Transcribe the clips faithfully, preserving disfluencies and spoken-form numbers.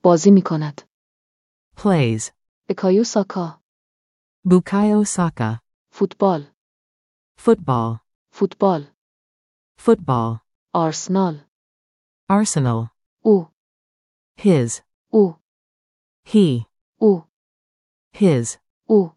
بازی می کند. plays, بکایو ساکا. Bukayo Saka, فوتبال. football, فوتبال. football, آرسنال. Arsenal, او. his, او. he, او. his, او.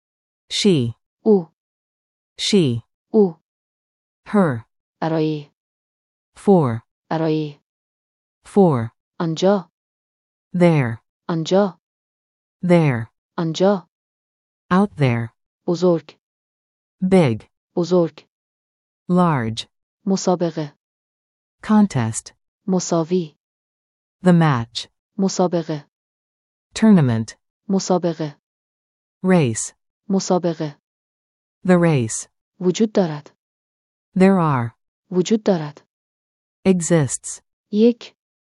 she, او. she, او. her, برای. for, برای. for, آنجا. there, آنجا. there, آنجا. out there, بزرگ. big, بزرگ. large, مسابقه. contest, مساوی. the match, مسابقه. tournament, مسابقه. race, مسابقه. the race, وجود دارد. there are, وجود دارد. exists, یک.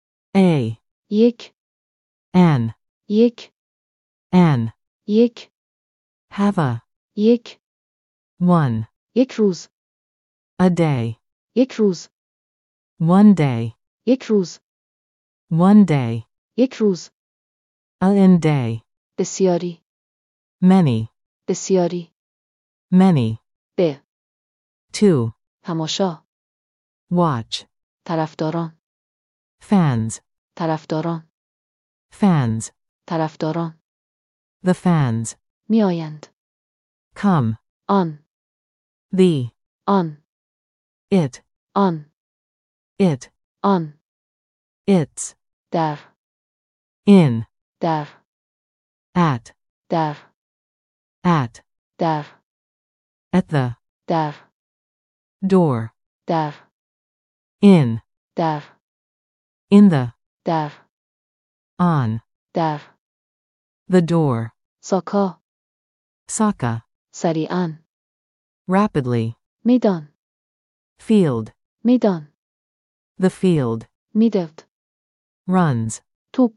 a, یک. an, یک. an, یک. have a, یک. one, یک روز. a day, یک روز. one day, یک روز. one day, یک روز. a in day, بسیاری. many, بسیاری. many, به. two, تماشا. watch, طرفداران. fans, طرفداران. fans, طرفداران. the fans, می آیند. come, آن. the, آن. it, آن. it, آن. its, در. in, در. at, در. at, در. at the, در. door, در. in, در. in the, در. on, در. the door, ساکا. Saka, سریعاً. rapidly, میدان. field, میدان. the field, میدوید. runs, توپ.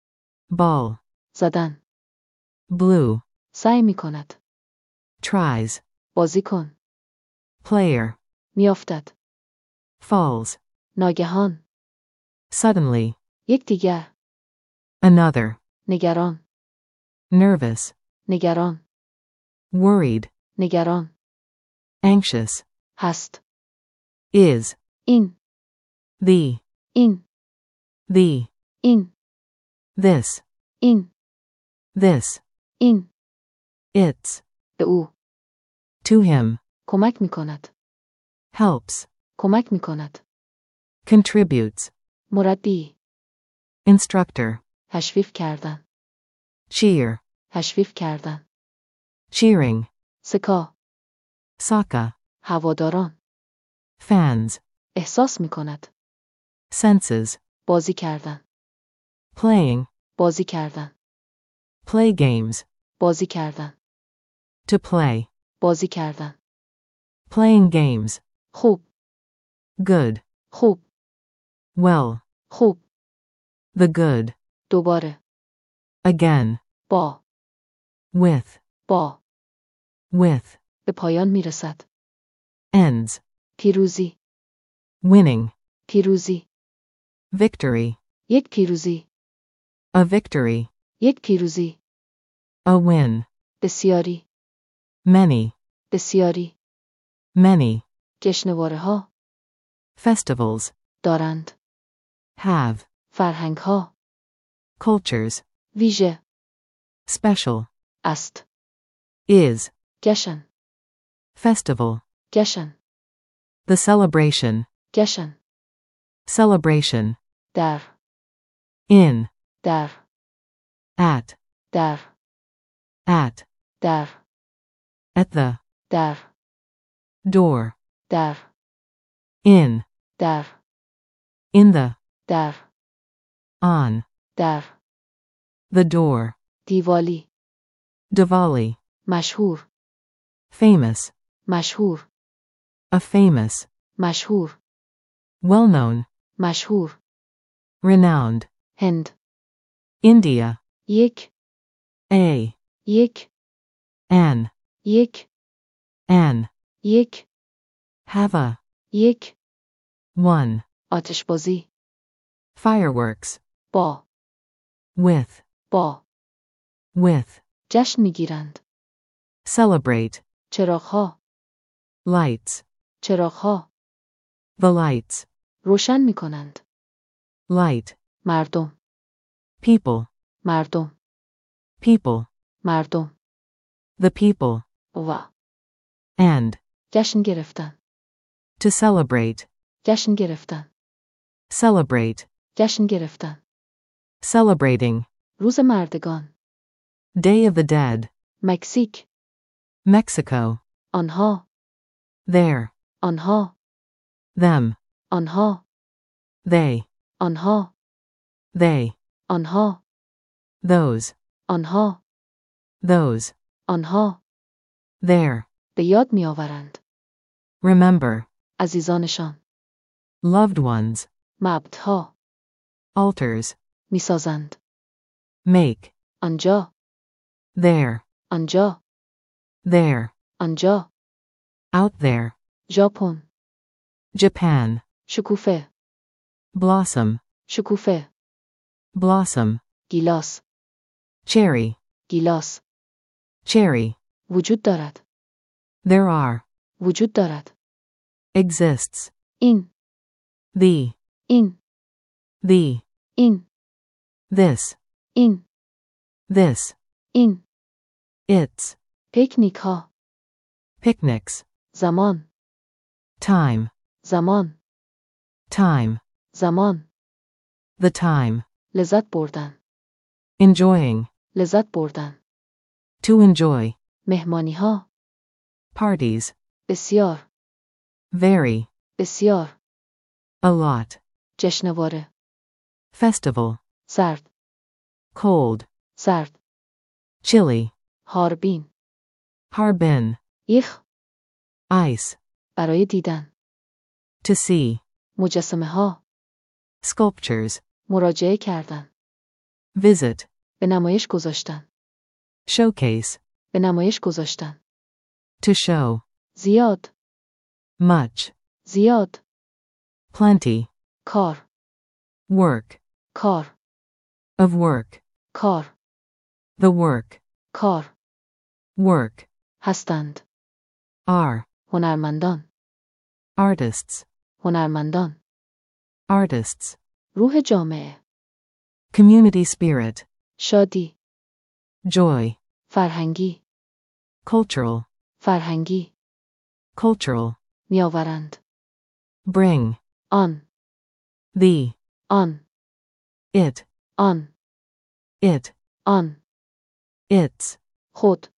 ball, زدن. blue, سعی می کند. tries, بازی کن. player, میافتد. falls, ناگهان. suddenly, یک دیگر. another, نگران. nervous, نگران. worried, نگران. anxious, هست. is, این. the, این. the, این. this, این. this, این. its, به او. to him, کمک می کند. helps, کمک می کند. contributes, مربی. instructor, تشویق کردن. cheer, تشویق کردن. cheering, سکا. Saka, هواداران. fans, احساس می کند. senses, بازی کردن. playing, بازی کردن. play games, بازی کردن. to play, بازی کردن. playing games, خوب. good, خوب. well, خوب. the good, دوباره. again, با. with, با. with, به پایان می رسد. ends, پیروزی. winning, پیروزی. victory, یک پیروزی. a victory, یک پیروزی. a win, بسیاری. many, بسیاری. many, جشنواره ها. festivals, دارند. have, فرهنگ ها. cultures, ویژه. special, است. is, جشن. festival, جشن. the celebration, جشن. celebration, در. in, در. at, در. at, در. at the, در. door, در. in, در. in the, در. on, در. the door, دیوالی. Diwali, مشهور. famous, مشهور. a famous, مشهور. well known, مشهور. renowned, هند. India, یک. a, یک. an, یک. an, یک. have a, یک. one, آتشبازی. fireworks, با. with, با. with, جشن میگیرند. celebrate, چراغها. lights, چراغها. the lights, روشن میکنند. light, مردم. people, مردم. people, مردم. the people, و. and, جشن گرفتن. to celebrate, جشن گرفتن. celebrate, جشن گرفتن. celebrating, روز مردگان. Day of the Dead, مکزیک. Mexico, آنها. there, آنها. them, آنها. they, آنها. they, آنها. those, آنها. those, آنها. there, به یاد میآورند. remember, عزیزانشان. loved ones, معبدها. altars, میسازند. make, آنجا. there, آنجا. there, آنجا. out there, ژاپن. Japan, شکوفه. blossom, شکوفه. blossom, گیلاس. cherry, گیلاس. cherry, وجود دارد. there are, وجود دارد. exists, این. the, این. the, این. this, این. this, این. its, پیکنیک ها. picnics, زمان. time, زمان. time, زمان. the time, لذت بردن. enjoying, لذت بردن. to enjoy, مهمانی ها. parties, بسیار. very, بسیار. a lot, جشنواره. festival, سرد. cold, سرد. chilly, هاربین. harbin, یخ. ice, برای دیدن. to see, مجسمه ها. sculptures, مراجعه کردن. visit, به نمایش گذاشتن. showcase, به نمایش گذاشتن. to show, زیاد. much, زیاد. plenty, کار. work, کار. of work, کار. the work, کار. work, هستند. are, هنرمندان. artists, هنرمندان. artists, روح جامعه. community spirit, شادی. joy, فرهنگی. cultural, فرهنگی. cultural, میآورند. bring, آن. the, آن. it, آن. it, آن. its, خود.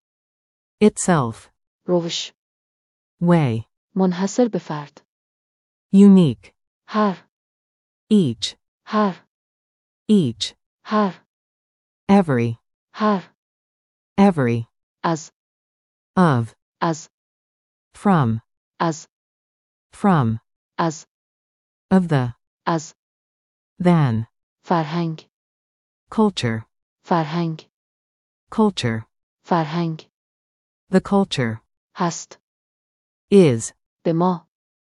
itself, روش. way, منحصر به فرد. unique, هر. each, هر. each, هر. every, هر. every, از. of, از. from, از. from, از. of the, از. than, فرهنگ. culture, فرهنگ. culture, فرهنگ. the culture, هست. is, به ما.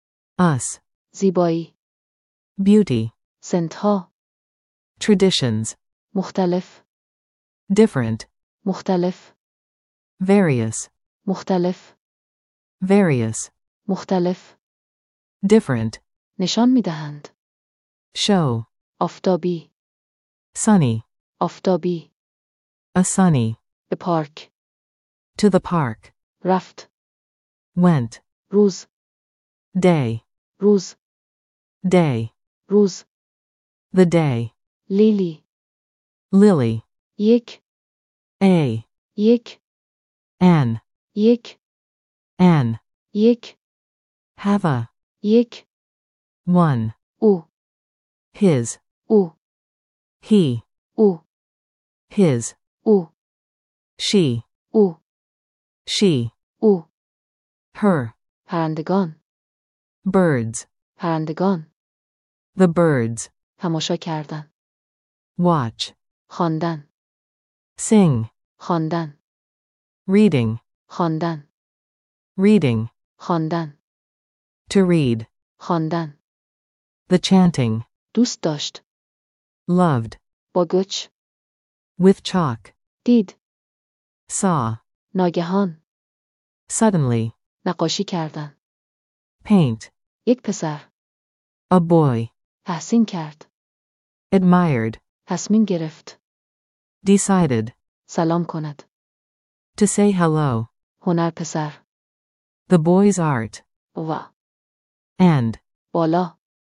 us, زیبایی. beauty, سنتها. traditions, مختلف. different, مختلف. various, مختلف. various, مختلف. different, نشان می دهند. show, آفتابی. sunny, آفتابی. a sunny, به پارک. to the park, رفت. went, روز. day, روز. day, روز. the day, لیلی. lily, یک. a, یک. an, یک. an, یک. have a, یک. one, او. his, او. he, او. his, او. she, او. she, او. her, پرندگان. birds, پرندگان. the birds, تماشا کردن. watch, خواندن. sing, خواندن. reading, خواندن. reading, خواندن. to read, خواندن. the chanting, دوست داشت. loved, با گچ. With chalk. دید. Saw. ناگهان. Suddenly. نقاشی کردن. Paint. یک پسر. A boy. تحسین کرد. Admired. تصمیم گرفت. Decided. سلام کند. To say hello. هنر پسر. The boy's art. و. And. بالا.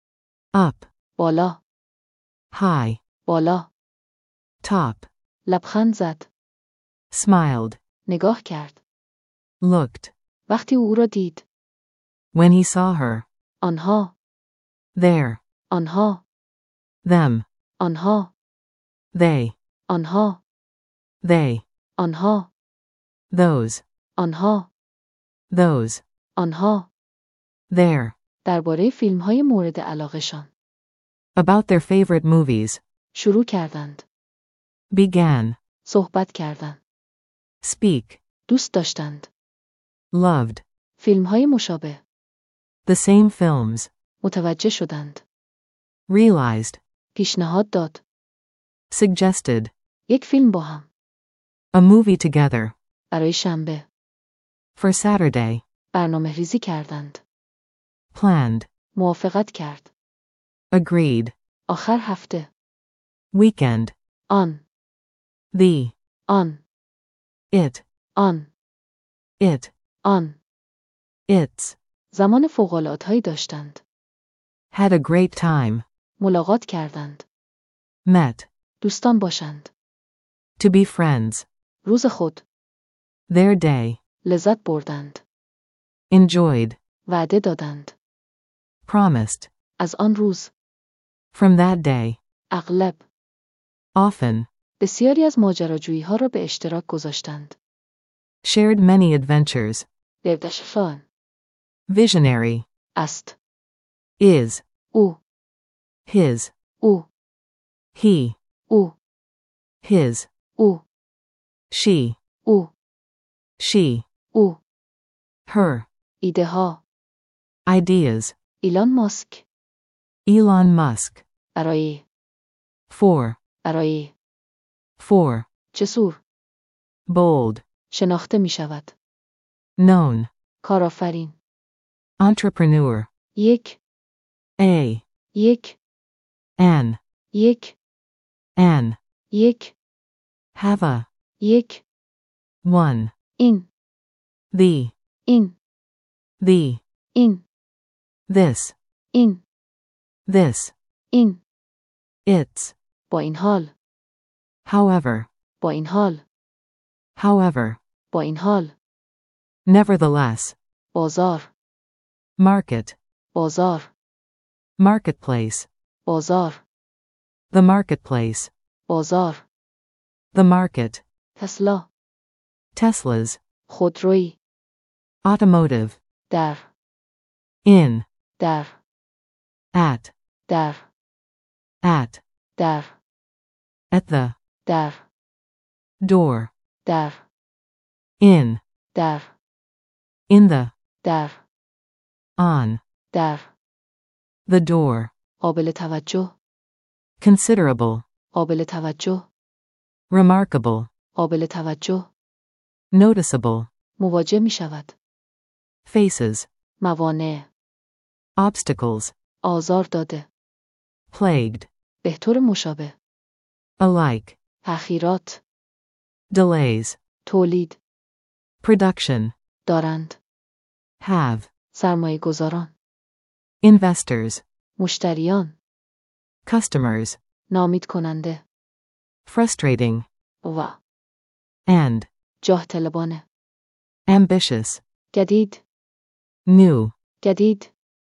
Up. بالا. High. بالا. Top. لبخند زد. Smiled. نگاه کرد. Looked. وقتی او را دید. When he saw her. آنها. There. آنها. Them. آنها. They. آنها. They. آنها. Those. آنها. Those. آنها. There. درباره فیلم‌های مورد علاقه‌شان. About their favorite movies. شروع کردند. Began. صحبت کردند. Speak. دوست داشتند. Loved. فیلم‌های مشابه. The same films. متوجه شدند. Realized. پیشنهاد داد. Suggested. یک فیلم با هم. A movie together. برای شنبه. For Saturday. برنامه ریزی کردند. Planned. موافقت کرد. Agreed. آخر هفته. Weekend. آن. The. آن. It. آن. It. آن. It's. زمان فوق‌العاده‌ای داشتند. Had a great time. ملاقات کردند. Met. دوستان باشند. To be friends. روز خود. Their day. لذت بردند. Enjoyed. وعده دادند. Promised. از آن روز. From that day. اغلب. Often. بسیاری از ماجراجویی‌ها را به اشتراک گذاشتند. Shared many adventures. دردشفان. Visionary. است. Is. او. His. او. He. او. His. او. She. او. She. او. Her. ایده ها. Ideas. ایلان ماسک. Elon Musk. برای. For. برای. For. جسور. Bold. شناخته می شود. Known. کارآفرین. Entrepreneur. یک. A. یک. An. یک. An. یک. Have a. یک. One. این. The. این. The. این. This. این. This. این. It's. با این حال. However. با این حال. However. با این حال. Nevertheless. بازار. Market. بازار. Marketplace. بازار. The marketplace. بازار. The market. تسلا. Teslas. خودرویی. Automotive. در. In. در. At. در. At. در. At the. در. Door. در. In. در. In the. در. On. در. The door. قابل توجه. Considerable. قابل توجه. Remarkable. قابل توجه. Noticeable. مواجه می شود. Faces. موانع. Obstacles. آزار داده. Plagued. به طور مشابه. Alike. تأخیرات. Delays. تولید. Production. دارند. Have. سرمایه گذاران. Investors. مشتریان. Customers. نامید کننده. Frustrating. و. And. جاه طلبانه. Ambitious. جدید. New. جدید.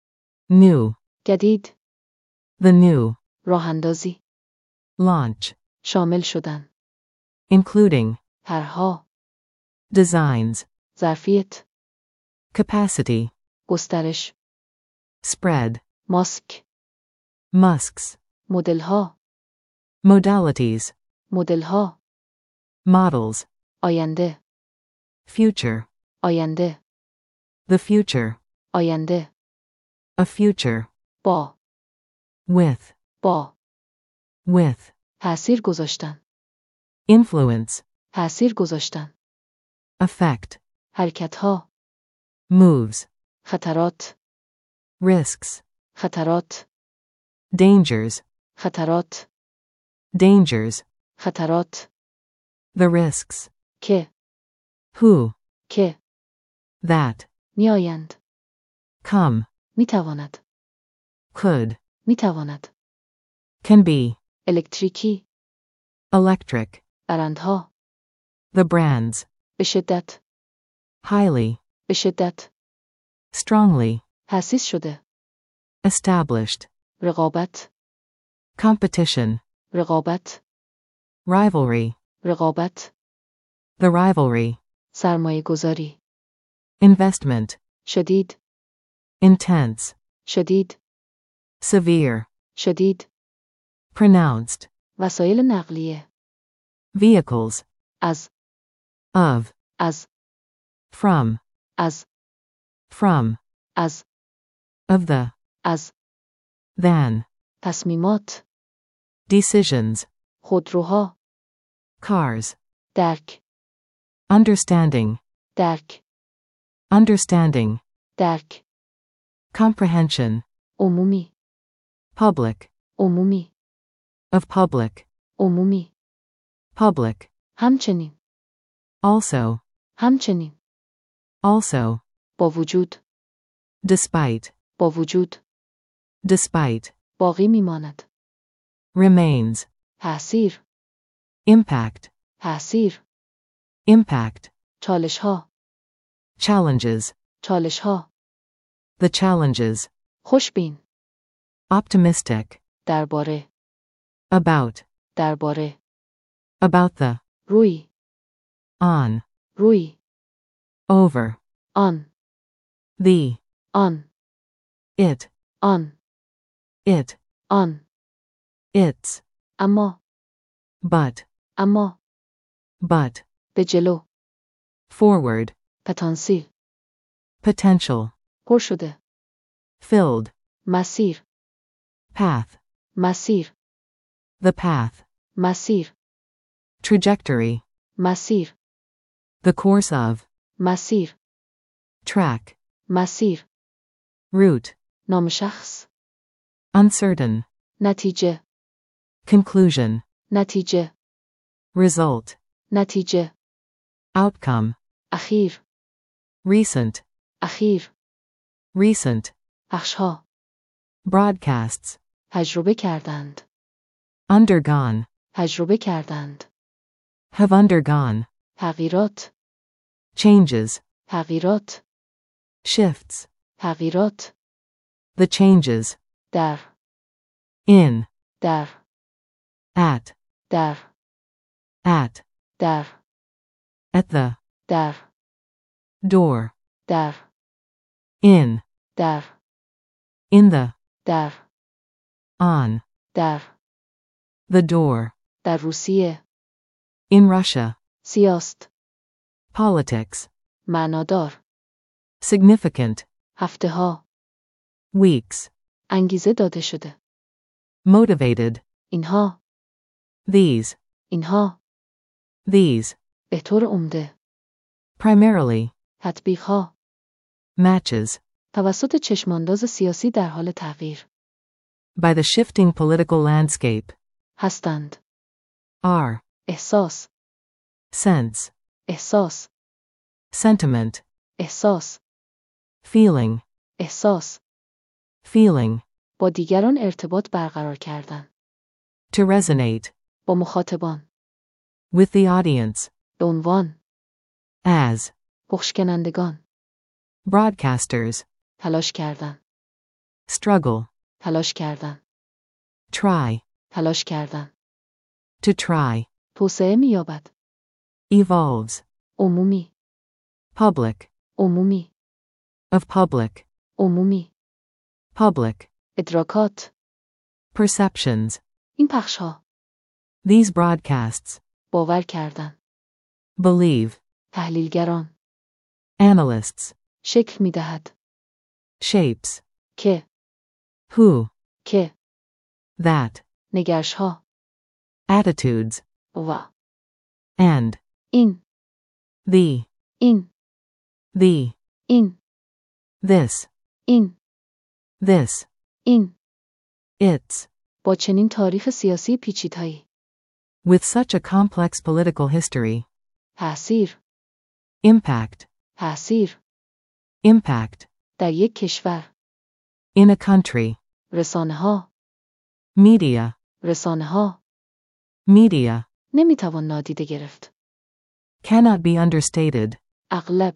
New. جدید. The new. راه اندازی. Launch. شامل شدن. Including. طرحها. Designs. ظرفیت. Capacity. گسترش. Spread. ماسک. Musks. مدلها. Modalities. مدلها. Models. آینده. Future. آینده. The future. آینده. A future. با. With. با. With. تأثیر گذاشتن. influence, تأثیر گذاشتن. affect, حرکتها. moves, خطرات. risks, خطرات. dangers, خطرات. dangers, خطرات. the risks, که. who, که. that, میآیند. come, میتواند. could, میتواند. can be, الکتریکی. electric, برندها. the brands, به شدت. highly, به شدت. strongly, تأسیس شده. established, رقابت. competition, رقابت. rivalry, رقابت. the rivalry, سرمایه گذاری. investment, شدید. intense, شدید. severe, شدید. pronounced, وسایل نقلیه. vehicles, از. of, از. from, از. from, از. of the, از. than, تصمیمات. decisions, خودروها. cars, درک. understanding, درک. understanding, درک. comprehension, عمومی. public, عمومی. of public, عمومی. public, همچنین. also, همچنین. also, با وجود. despite, با وجود. despite, باقی میماند. remains, تأثیر. impact, تأثیر. impact, چالشها. challenges, چالشها. the challenges, خوشبین. optimistic, درباره. about, درباره. about the, روی. on, روی. over, آن. the, آن. it, آن. it, آن. its, اما. but, اما. but, به جلو. forward, پتانسیل. potential, پر شده. filled, مسیر. path, مسیر. the path, مسیر. trajectory, مسیر. the course of, مسیر. track, مسیر. route, نام شخص. uncertain, نتیجه. conclusion, نتیجه. result, نتیجه. outcome, اخیر. recent, اخیر. recent, پخشها. broadcasts, تجربه کردند. undergone, تجربه کردند. have undergone, تغییرات. changes, تغییرات. shifts, تغییرات. the changes, در. in, در. at, در. at, در. at the, در. door, در. in, در. in the, در. on, در. the door, در روسیه. in Russia, سیاست. politics, معنادار. significant, هفته ها. weeks, انگیزه داده شده. motivated, اینها. these, اینها. these, به طور عمده. primarily, تطبیق ها. matches, توسط چشمانداز سیاسی در حال تغییر. by the shifting political landscape, هستند. are, احساس. sense, احساس. sentiment, احساس. feeling, احساس. feeling, با دیگران ارتباط برقرار کردن. to resonate, با مخاطبان. with the audience, به عنوان. as, پخشکنندگان. broadcasters, تلاش کردن. struggle, تلاش کردن. try, تلاش کردن. to try, توسعه می‌یابد. evolves, عمومی. public, عمومی. of public, عمومی. public, ادراکات. perceptions, این پخش‌ها. these broadcasts, باور کردن. believe, تحلیلگران. analysts, شکل می‌دهد. shapes, که. who, که. that, نگرش‌ها. attitudes, و. and, این the, این the, این this, این this, این its. با چنین تاریخ سیاسی پیچیده‌ای With such a complex political history. تأثیر Impact, تأثیر impact. در یک کشور In a country. رسانه‌ها Media, رسانه‌ها media. نمیتوان نادیده گرفت. Cannot be understated. اغلب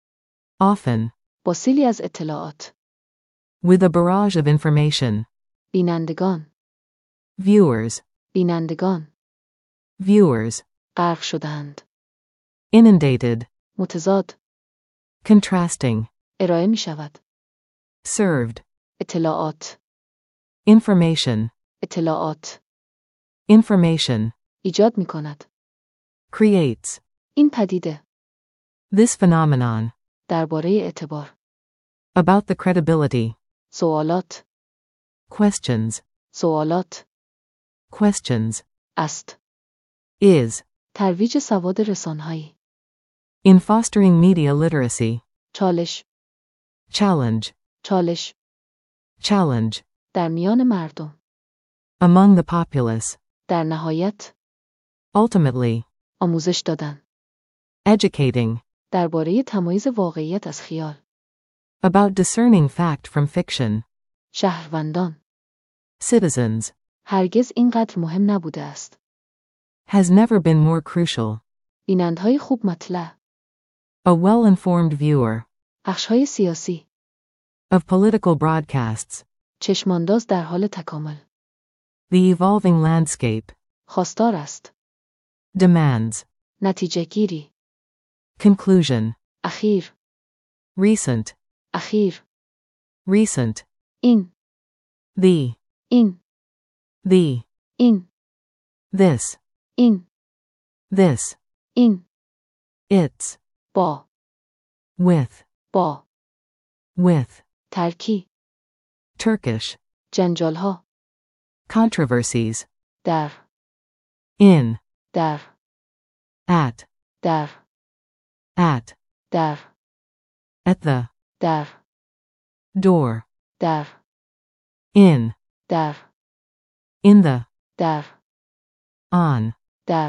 Often. با سیلی از اطلاعات With a barrage of information. بینندگان Viewers, بینندگان viewers. غرق شدند. Inundated. متضاد Contrasting. ارائه می شود. Served. اطلاعات Information. اطلاعات Information. ایجاد می کند. Creates. این پدیده This phenomenon. درباره اعتبار About the credibility. سوالات Questions. سوالات Questions. است. Is. ترویج سواد رسانه‌ای In fostering media literacy. چالش Challenge. چالش Challenge. در میان مردم Among the populace. در نهایت Ultimately. آموزش دادن Educating. درباره تمایز واقعیت از خیال About discerning fact from fiction. شهروندان Citizens. هرگز اینقدر مهم نبوده است. Has never been more crucial. بینندهای خوب مطلع A well-informed viewer. بخش‌های سیاسی Of political broadcasts. چشمانداز در حال تکامل The evolving landscape. خواستار است. Demands. نتیجه گیری Conclusion. اخیر Recent. اخیر Recent. این The. این The. این This. این This. این Its. با With. با With. ترکی Turkish. جنجالها Controversies. در In. در At. در At. در At the. در Door. در In. در In the. در On. در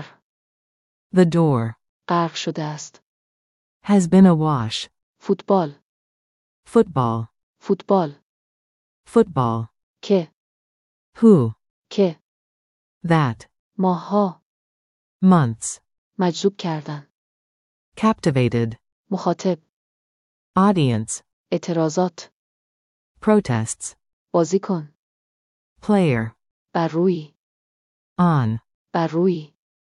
The door. غرق شده است. Has been awash. فوتبال Football. فوتبال Football. که Who. که That. ماهها Months. مجذوب کردن. Captivated. مخاطب Audience. اعتراضات Protests. بازی کن Player. بر روی On. بر روی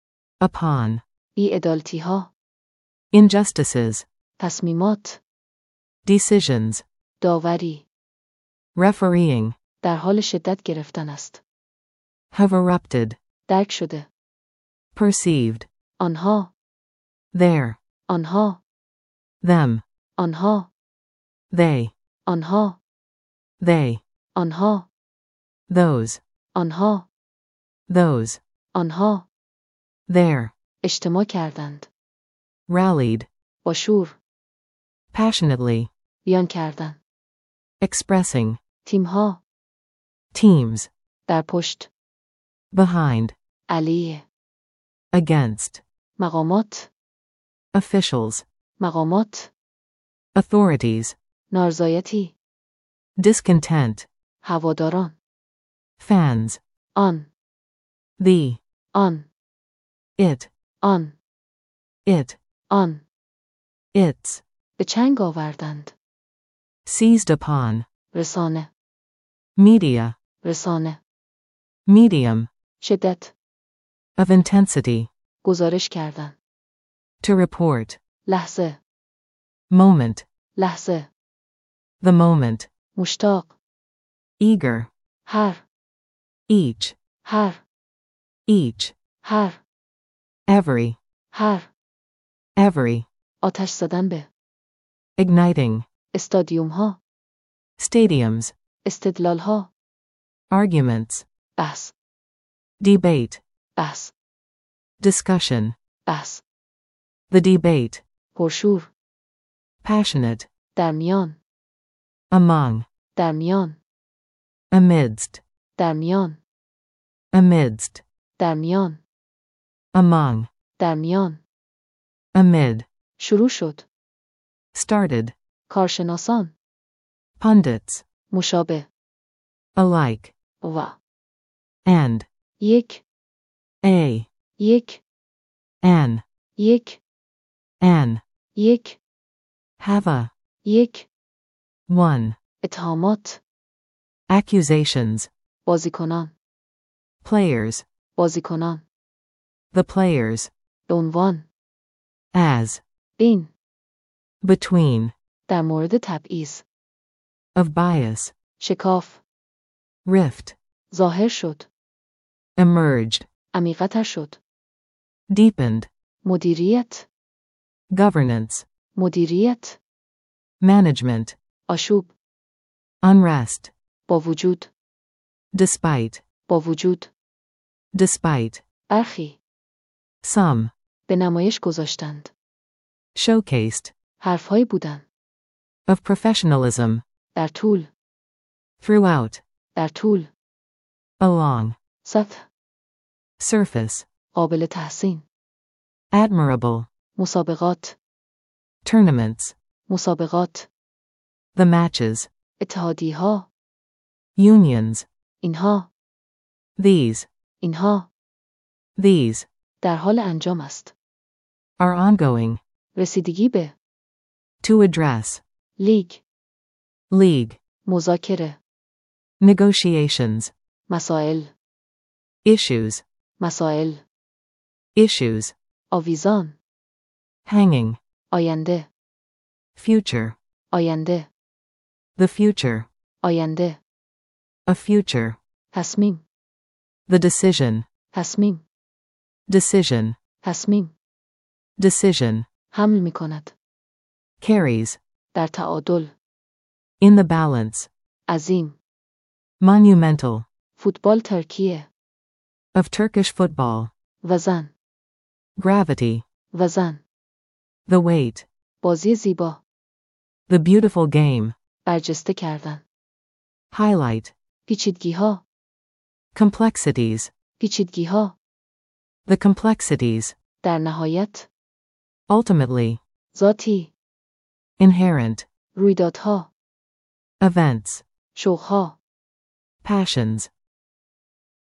Upon. بی‌عدالتی ها Injustices. تصمیمات Decisions. داوری Refereeing. در حال شدت گرفتن است. Have erupted. درک شده Perceived. آنها There. آنها Them. آنها They. آنها They. آنها Those. آنها Those. آنها There. اجتماع کردند. Rallied. با شور Passionately. بیان کردن. Expressing. تیمها Teams. در پشت Behind. علیه Against. مقامات Officials. مقامات Authorities. نارضایتی Discontent. هواداران Fans. آن The. آن It. آن It. آن Its. به چنگ آوردند. Seized upon. رسانه Media. رسانه Medium. شدت Of intensity. گزارش کردن. To report. لحظه Moment. لحظه The moment. مشتاق Eager. هر Each. هر Each. هر Every. هر Every. آتش زدن به Igniting. استادیوم ها Stadiums. استدلال ها Arguments. بحث Debate. بحث Discussion. بحث. The debate. پرشور. Passionate. در میان. Among. در میان. Amidst. در میان. Amidst. در میان. Among. در میان. Amid. شروع شد. Started. کارشناسان. Pundits. مشابه. Alike. و. And. یک. A. یک. An. یک. An. یک. Have a. یک. One. اتهامات. Accusations. بازیکنان. Players. بازیکنان. The players. به عنوان. As. بین. Between. در مورد تبعیض. Of bias. شکاف. Rift. ظاهر شد. Emerged. عمیق‌تر شد. Deepened. مدیریت. Governance. مدیریت. Management. آشوب. Unrest. با وجود. Despite. با وجود. Despite. برخی. Some. به نمایش گذاشتند. Showcased. حرفهایی بودند. Of professionalism. در طول. Throughout. در طول. Along. سطح. Surface. قابل تحسین. Admirable. مسابقات. Tournaments. مسابقات. The matches. اتحادیه‌ها. Unions. اینها. These. اینها. These. در حال انجام است. Are ongoing. رسیدگی به. To address. لیگ. League. مذاکره. Negotiations. مسائل. Issues. مسائل. Issues. آویزان. Hanging. آینده. Future. آینده. The future. آینده. A future. تصمیم. The decision. تصمیم. Decision. تصمیم. Decision. حمل می کند. Carries. در تعادل. In the balance. عظیم. Monumental. فوتبال ترکیه. Of Turkish football. وزن. Gravity. وزن. The weight. بازی زیبا. The beautiful game. برجسته کردن. Highlight. پیچیدگی‌ها. Complexities. پیچیدگی‌ها. The complexities. در نهایت. Ultimately. ذاتی. Inherent. رویدادها. Events. شوقها. Passions.